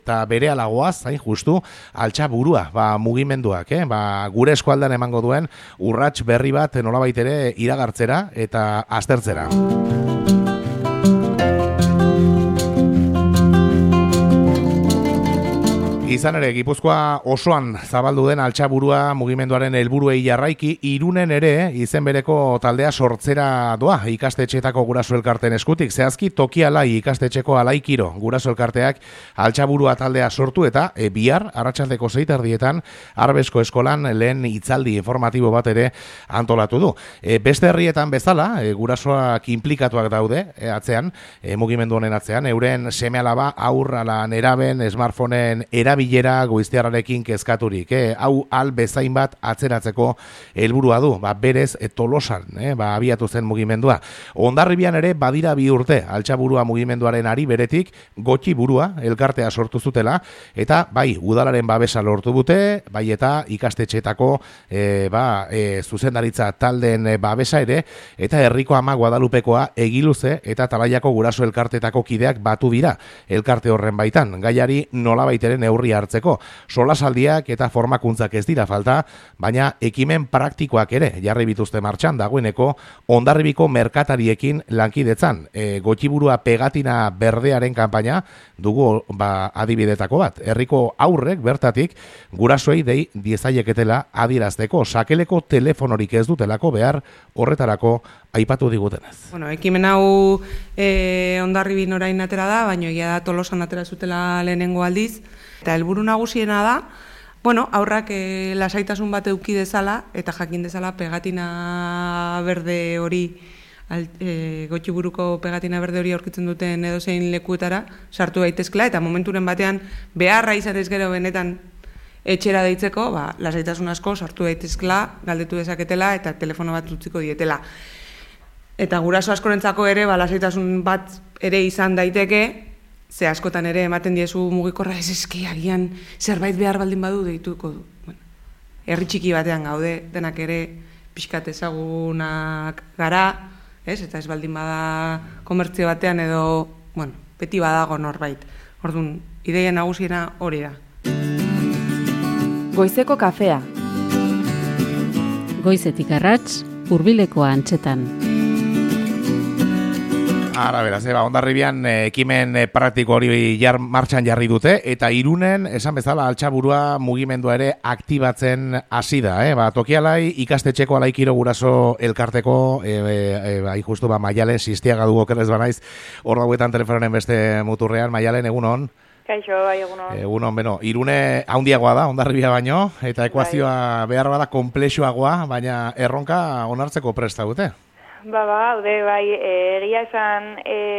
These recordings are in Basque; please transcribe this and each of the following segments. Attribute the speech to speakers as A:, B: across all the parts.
A: Eta bere alagoaz, hain justu, Altxaburua, mugimenduak, gure eskualdan emango duen urrats berri bat nolabait ere iragartzera eta aztertzera. Izan ere, Gipuzkoa osoan zabaldu den Altxaburua mugimenduaren helburuei jarraiki, Irunen ere izen bereko taldea sortzera doa ikastetxeetako guraso elkarteen eskutik. Zehazki Toki Alai ikastetxeko Alaikiro guraso elkarteak Altxaburua taldea sortu eta bihar arratsaldeko 6:00 Arbesko eskolan lehen hitzaldi informatibo bat ere antolatu du. Beste herrietan bezala, gurasoak inplikatuak daude atzean, mugimendu honen atzean, euren seme-alaba haur ala neraben smartphoneen erabilera goiztiarrarekin kezkaturik. Hau bezain bat atzeratzeko helburua du, berez Tolosan, abiatu zen mugimendua. Hondarribian ere badira 2 urte Altxaburua mugimenduaren ari beretik Gotxi Burua elkartea sortu zutela, eta bai udalaren babesa lortu dute, bai eta ikastetxeetako zuzendaritza taldeen babesa ere, eta herriko Ama Guadalupekoa Egiluze eta Talaiako guraso elkartetako kideak batu dira elkarte horren baitan, gaiari nolabait ere neurri hartzeko. Solasaldiak eta formakuntzak ez dira falta, baina ekimen praktikoak ere jarri bituzte martxan dagoeneko Hondarribiko merkatariekin lankidetzan. Gotxiburua pegatina berdearen kanpaina dugu adibidetako bat. Herriko aurrek bertatik gurasoei dei diezaieketela adierazteko, sakeleko telefonorik ez dutelako behar horretarako aipatu digutenez.
B: Ekimen hau Hondarribin orain atera da, baina egia da Tolosan atera zutela lehenengo aldiz. Eta helburu nagusiena da, aurrak lasaitasun bat eduki dezala eta jakin dezala pegatina berde hori, Gotxiburuko pegatina berde hori aurkitzen duten edozein lekuetara sartu daitezkela, eta momenturen batean beharra izatez gero benetan etxera deitzeko, lasaitasun asko sartu daitezkela, galdetu dezaketela eta telefono bat utziko dietela. Eta guraso askorentzako ere lasaitasun bat ere izan daiteke, ze askotan ere ematen diezu mugikorra eski agian zerbait behar baldin badu deituko du. Herri txiki batean gaude, denak ere pixkat ezagunak gara, eta ez baldin bada komertzio batean edo, beti badago norbait. Orduan, ideia nagusiena hori da.
C: Goizeko kafea. Goizetik arrats, hurbileko antxetan.
A: Ara, beraz, Hondarribian ekimen praktiko hori martxan jarri dute, eta Irunen, esan bezala, Altxaburua mugimendua ere aktibatzen hasi da. Toki Alai ikastetxeko Alaikiro guraso elkarteko, justu Maialen Sistiaga dugu okerrez banaiz, hor dauetan telefonen beste muturrean. Maialen, egunon?
D: Kaixo, bai, egunon.
A: Egunon, Irune haundiagoa da, Hondarribia baino, eta ekuazioa behar bada komplexuagoa, baina erronka onartzeko presta dute.
D: Bai, egia esan,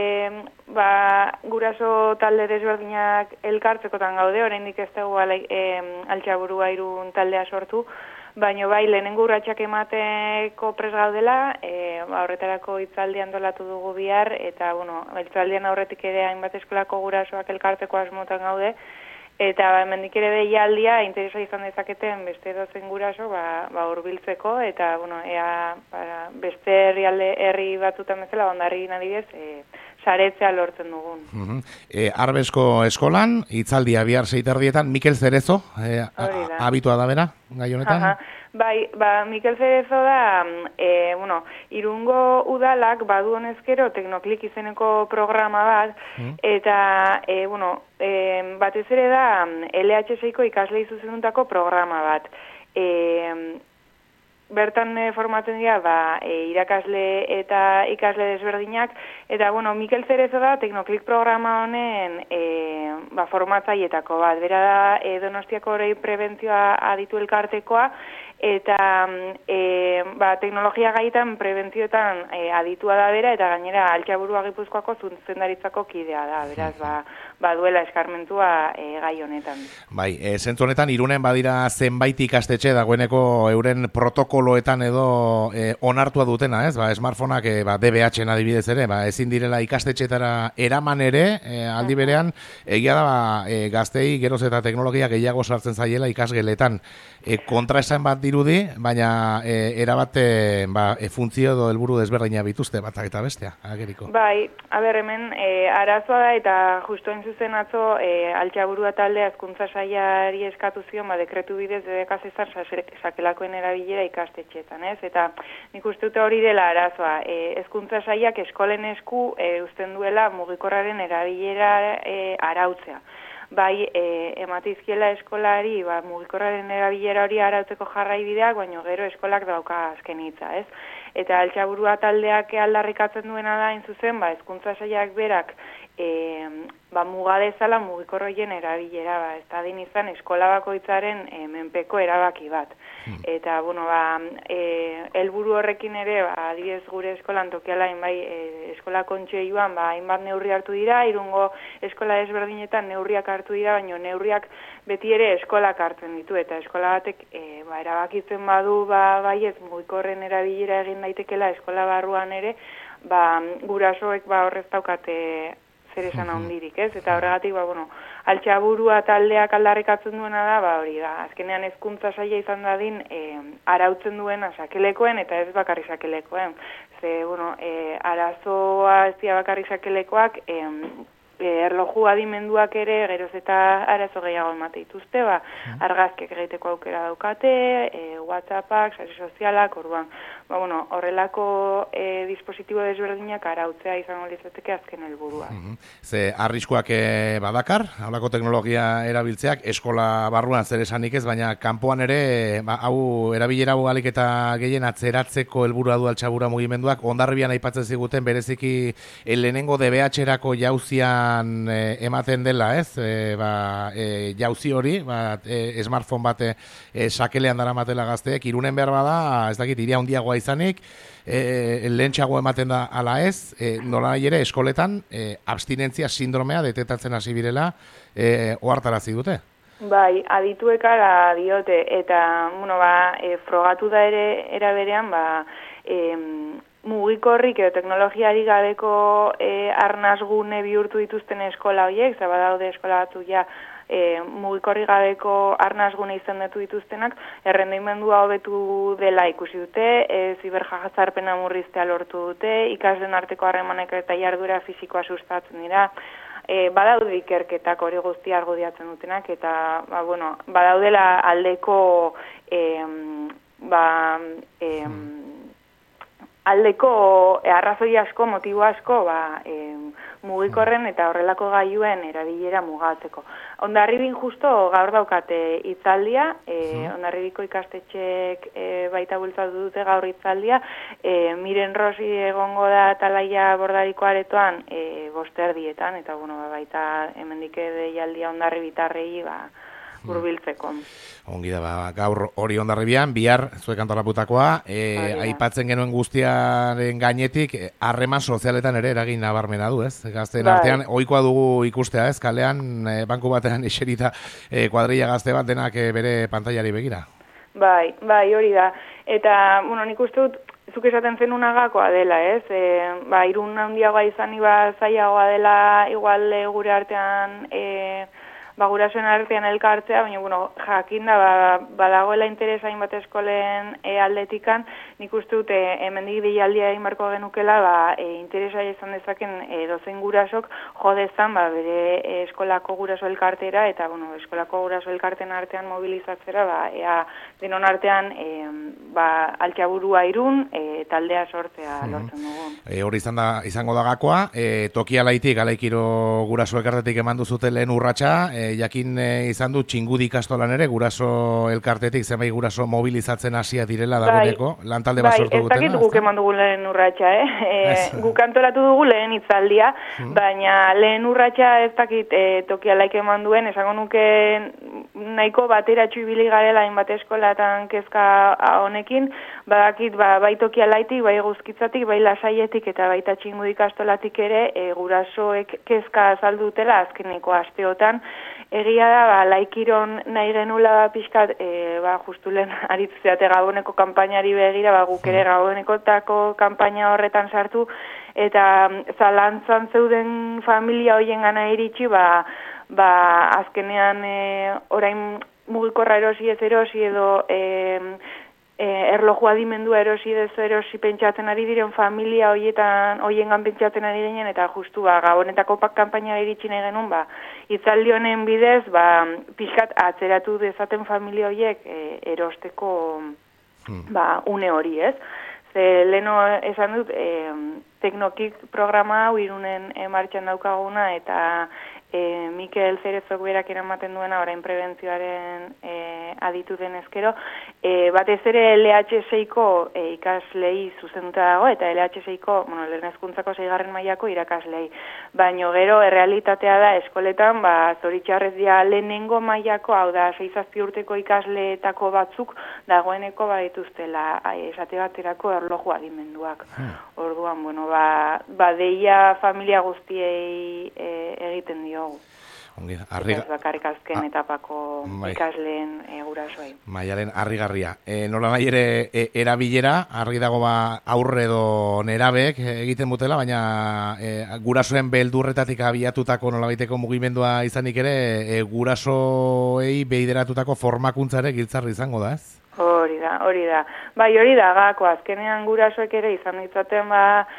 D: guraso talde desberdinak elkartzekotan gaude, oraindik ez dugu Altxaburua Irun taldea sortu, baina bai, lehenengo urratsak emateko prest gaudela, horretarako hitzaldi antolatu dugu bihar, eta, hitzaldian aurretik ere hainbat eskolako gurasoak elkarteko asmotan gaude, eta hemendik ere deialdia interesa izan dezaketen beste edozein guraso hurbiltzeko, eta ea beste herri batzutan bezala Hondarribin adibidez saretzea lortzen dugun.
A: Arbesko eskolan hitzaldia bihar 6:30 Mikel Zerezo abitua da bera gai honetan.
D: Bai, Mikel Zerezo da, Irungo udalak badu honezkero Teknoklik izeneko programa bat, eta, batez ere da LHSiko ikaslei zuzendutako programa bat. Bertan formatzen dira irakasle eta ikasle desberdinak, eta, Mikel Zerezo da Teknoklik programa honen formatzaietako bat. Bera da Donostiako oroi prebentzioa aditu elkartekoa, eta teknologia gaitan prebentzioetan aditua da bera, eta gainera Altxaburua Gipuzkoako zuzendaritzako kidea da, beraz, duela eskarmentua gai honetan.
A: Bai, zentzu honetan Irunen badira zenbait ikastetxe dagoeneko euren protokoloetan edo onartua dutena, ez? Smartphoneak DBH-en adibidez ere, ezin direla ikastetxetara eraman ere, aldi berean, egia da gaztei geroz eta teknologia gehiago sartzen zaiela ikasgeletan. Kontraesan bat dirudi, baina erabate funtzio edo helburu desberdina bituzte batak eta bestea, ageriko.
D: Bai, hemen arazoa da, eta justu hain zuzen atzo, Altxaburua taldea hezkuntza sailari eskatu zion, dekretu bidez debeka zezan sakelakoen erabilera ikastetxeetan, ez? Eta nik uste dute hori dela arazoa. Hezkuntza sailak eskolen esku uzten duela mugikorraren erabilera arautzea. Bai, ematizkiela eskolari, mugikorraren erabilera hori arautzeko jarraibideak, baino gero eskolak dauka azken hitza, ez? Eta Altxaburua taldeak aldarrikatzen duena da, hain zuzen, hezkuntza sailak berak muga dezala mugikorroien erabilera, ez da din izan eskola bakoitzaren menpeko erabaki bat. Eta, helburu horrekin ere, adibidez gure eskolan tokialain, eskola kontseioan, hainbat neurri hartu dira, Irungo eskola desberdinetan neurriak hartu dira, baina neurriak beti ere eskolak hartzen ditu, eta eskola batek erabakitzen badu, ez mugikorren erabilera egin daitekela eskola barruan ere, gurasoek horrez daukate zer esan handirik, ez? Eta horregatik, Altxaburua taldeak aldarrikatzen duena da, hori da, azkenean hezkuntza saila izan dadin arautzen duena sakelekoen eta ez bakarri sakelekoen. Ze, arazoa ez dira bakarri sakelekoak, erloju adimenduak ere geroz eta arazo gehiago emate dituzte, argazkiak egiteko aukera daukate, WhatsAppak, sare sozialak, orduan, horrelako dispositibo desberdinak arautzea izango litzateke azken helburua.
A: Ze arriskuak badakar, halako teknologia erabiltzeak, eskola barruan zer esanik ez, baina kanpoan ere, hau erabilera alik eta gehien atzeratzeko helburua du Altxabura mugimenduak, Hondarribian aipatzen ziguten bereziki lehenengo DBH-erako jauzian ematen dela, ez? Jauzi hori, smartphone bat sakelean daramatela gazteek, Irunen behar bada, ez dakit, iria handiagoa izanik, lehentxago ematen da ala ez, nola ere eskoletan abstinentzia sindromea detektatzen hasi birela ohartarazi dute.
D: Bai, adituek ara diote, eta, frogatu da ere eraberean, mugikorrik edo teknologiari gabeko arnasgune bihurtu dituzten eskola horiek, badaude eskola batzu mugikorri gabeko arnasgune izendatu dituztenak, errendimendua hobetu dela ikusi dute, ziberjazarpena murriztea lortu dute, ikasleen arteko harremanek eta jarduera fisikoa sustatzen dira, badaude ikerketak hori guztia argudiatzen dutenak, eta badaudela aldeko arrazoi asko, motibo asko, mugikorren eta horrelako gailuen erabilera mugatzeko. Hondarribin justo gaur daukate hitzaldia, Hondarribiko ikastetxeek baita bultzatu dute gaur hitzaldia, Miren Rosi egongo da Talaia Bordariko aretoan 5:00 eta baita hemendik deialdia Hondarribitarrei hurbiltzeko.
A: Ongi da, gaur hori Hondarribian, bihar zuek antolaputakoa, aipatzen genuen guztiaren gainetik, harreman sozialetan ere eragin nabarmena du, ez? Gazteen artean, ohikoa dugu ikustea, ez? Kalean, banku batean eserita kuadrilla gazte bat denak bere pantailari begira.
D: Bai, hori da. Eta, nik uste dut, zuk esaten zenunagakoa dela, ez? Irun handiagoa izan zailagoa dela, igual gure artean gurasoen artean elkartzea, baina, jakin da, badagoela interesa hainbat eskolen aldetikan, nik uste dute hemendik deialdia egin beharko genukela, interesa izan dezaken dozein gurasok jodezan bere eskolako guraso elkartera, eta, eskolako guraso elkarten artean mobilizatzera, ea denon artean Altxaburua Irun taldea sortzea lortzen dugu.
A: Hori izango da gakoa, Tokialaitik, Alaikiro guraso elkartetik eman duzute lehen urratsa, jakin izan du Txingudi ikastolan ere, guraso elkartetik zenbait guraso mobilizatzen hasia direla dagoeneko, lantalde bat sortu dutena.
D: Ez dakit guk eman dugu lehen urratsa, guk antolatu dugu lehen hitzaldia, baina lehen urratsa ez dakit Tokialaik eman duen, esango nuke nahiko bateratxu ibili garela hainbat eskolatan kezka honekin, badakit bai Tokialaitik, bai Eguzkitzatik, bai Lasaietik eta baita Txingudi ikastolatik ere gurasoek kezka azaldu dutela azkeneko asteotan. Egia da, Laikiron nahi genula pixkat, justu lehen aritzeate Gaboneko kanpainari begira, guk ere Gabonekotako kanpaina horretan sartu, eta zalantzan zeuden familia hoien gana iritsi, azkenean orain mugikorra erosi ez erosi edo erloju adimendua erosi pentsatzen ari diren familia hoiengan pentsatzen ari ginen, eta justu Gabonetako kanpaina iritsi nahi genuen, hitzaldi honen bidez, pixkat atzeratu dezaten familia horiek erosteko une hori, ez? Ze leno esan dut, Teknokik programa hau Irunen martxan daukaguna, eta Mikel Zerezok berak eramaten duena orain prebentzioaren aditu denezkero, batez ere LH6ko ikaslei zuzenduta dago, eta LH6ko, lehen hezkuntzako 6. mailako irakaslei. Baino gero errealitatea da eskoletan, zoritxarrez dia lehenengo mailako, hau da 6-7 urteko ikasleetako batzuk dagoeneko dituztela esate baterako erloju adimenduak. Orduan, deia familia guztiei egiten dio. Ez bakarrik azken etapako ikasleen gurasoei.
A: Maialen, harrigarria. Nola nahi ere erabilera, argi dago aurre edo nerabek egiten butela, baina gurasoen beldurretatik abiatutako nolabaiteko mugimendua izanik ere, gurasoei beideratutako formakuntzare giltzarri izango da, ez?
D: Hori da. Hori da, gako, azkenean gurasoek ere izan ditzaten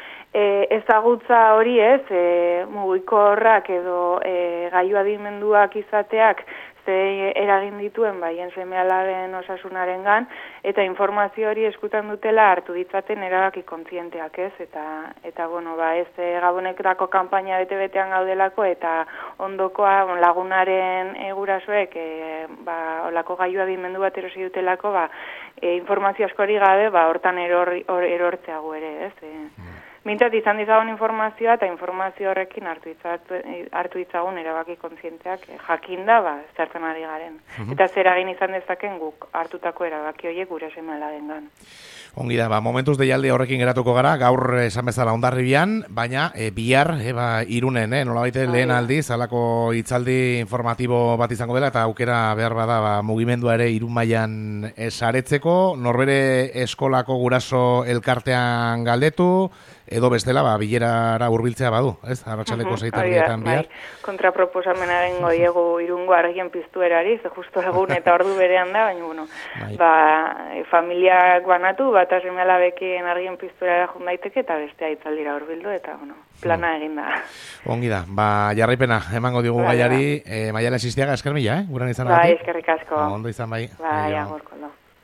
D: ezagutza hori ez, mugikorrak edo gailu adimenduak izateak ze eragin dituen baien seme-alaben osasunarengan, eta informazio hori eskutan dutela hartu ditzaten erabaki kontzienteak ez, eta ez Gabonetako kanpaina bete-betean gaudelako, eta ondokoa lagunaren gurasoek olako gailu adimendu bat erosi dutelako, informazio askori gabe, hortan erortzeago ere ez, mintzat izan dizagun informazioa, eta informazio horrekin hartu ditzagun erabaki kontzienteak jakinda, zertzen ari garen. Eta zer egin izan dezaken guk hartutako erabaki horiek gure seme-alabengan.
A: Ongi da, momentuz deialdi horrekin geratuko gara, gaur esan bezala Hondarribian, baina bihar, Irunen, nolabait lehen aldiz, halako hitzaldi informatibo bat izango dela, eta aukera behar bada mugimendua ere Irun mailan saretzeko, norbere eskolako guraso elkartean galdetu, edo bestela, bilerara hurbiltzea badu, ez? Arratsaldeko 6:00 bihar.
D: Kontraproposamenaren diegu Irungo argien piztuerari, ze justu egun eta ordu berean da, baina familiak banatu, bata seme-alabekin argien piztuerara joan daiteke, eta bestea hitzaldira hurbildu, eta plana egin da.
A: Ongi da, jarraipena emango diogu gaiari, Maialen Sistiaga, esker mila, guran izan agatik.
D: Eskerrik asko.
A: Ondo izan bai.
D: Agurko.